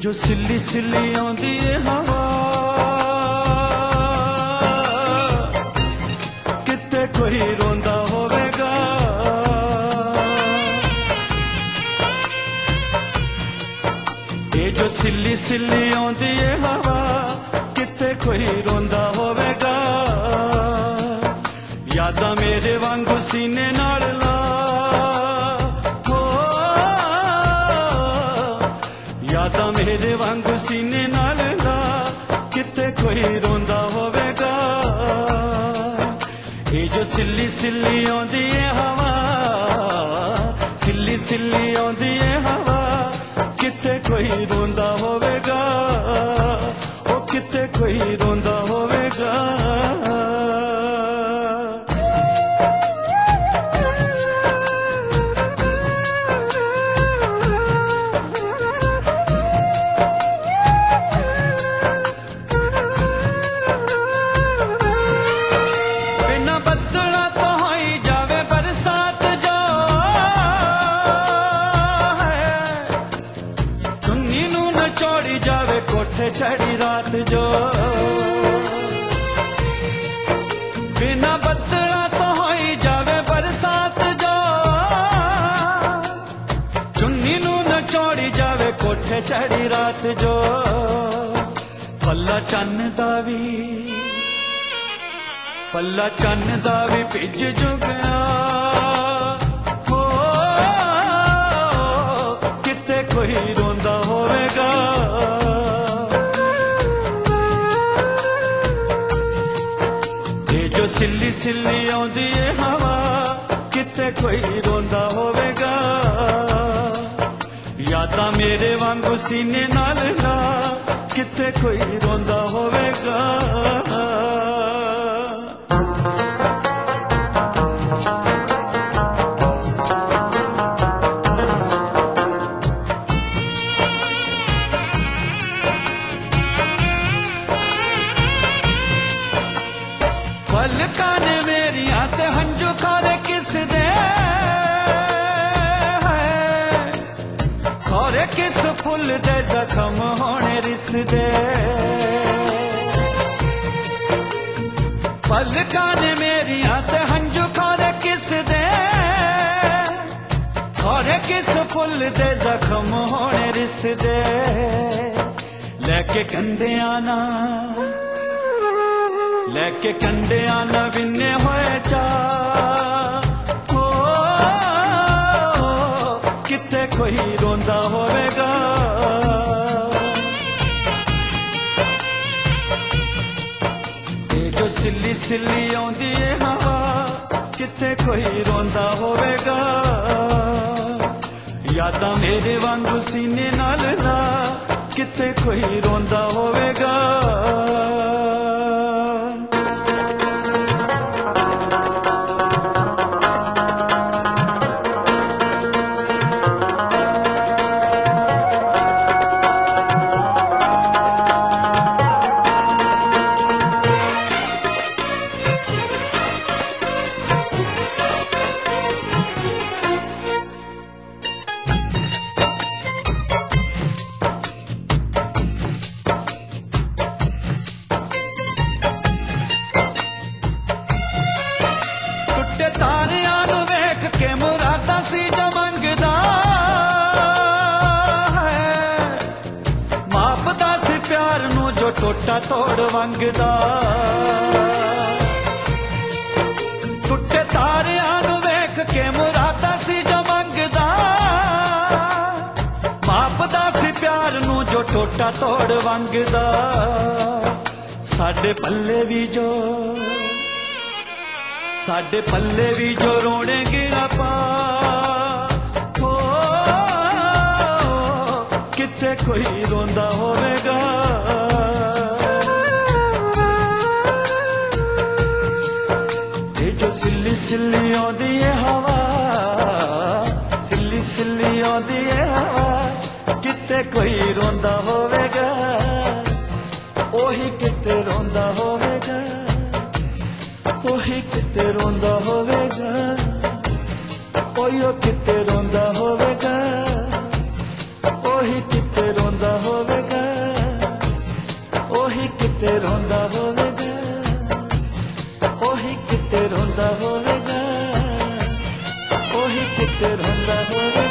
जो सिल्ली सिल्ली आंदी है हवा किते कोई रोंदा होवेगा। ये जो सिल्ली सिल्ली आंदी है हवा किते कोई रोंदा होवेगा। यादां मेरे वांगू सीने नाल ला हो, यादां मेरे वांगू सीने नाल ला किते कोई रोंदा होवेगा। ये जो सिल्ली सिल्ली आंदी है हवा, सिल्ली सिल्ली आंदी है हवा किते कोई रोंदा होवेगा, ओ किते कोई रोंदा होवेगा। चौड़ी जावे कोठे चढ़ी रात जो, बिना बदला तो होई जावे बरसात जो। चुन्नी नू न चौड़ी जावे कोठे चढ़ी रात जो। पल्ला चन्न दा भी, पल्ला चन्न दा भी भिज जो गया हो, किते कोई रोंदा होवेगा। जो सिल्ली सिल्ली आंदी है हवा किते कोई रोंदा होवेगा। यादां मेरे वांगू सीने नाल ला किते कोई रोंदा होवेगा। पलकां ने मेरियां ते हंजू खारे किस दे है, खारे किस फुल दे जख्म होने रिस दे। पलकां ने मेरियां ते हंजू खारे किस दे, खारे किस फुल दे जख्म होने रिस दे। लेके कंडे आना, लेके कंडे आना बिन्ने होए चा हो, किते कोई रोंदा होवेगा। ये जो सिल्ली सिल्ली आंदी है हवा किते कोई रोंदा होवेगा। यादां मेरे वांगू सीने नाल ला किते कोई रोंदा होवेगा। तारियां नू वेख के मुरादा सी जो मंगदा है, मापदा सी प्यार नू जो टोटा तोड़ वंगदा। टुटे तारियां नू वेख के मुरादा सी जो मंगदा, मापदा सी प्यार नू जो टोटा तोड़ वंगदा। साडे पल्ले भी जो, साडे पल्ले भी जो रोने गिरा पा हो, किते कोई रोंदा होवेगा। ये जो सिल्ली सिल्ली आंदी है हवा, सिल्ली सिल्ली आंदी है हवा किते कोई रोंदा होवेगा। ओही किते रोंदा होवेगा, ओही किते रोंदा होवेगा। ओयो किते रोंदा होवेगा, ओही किते रोंदा होवेगा। किते रोंदा होवेगा, ओही किते रोंदा होवेगा, ओही किते रोंदा होवेगा।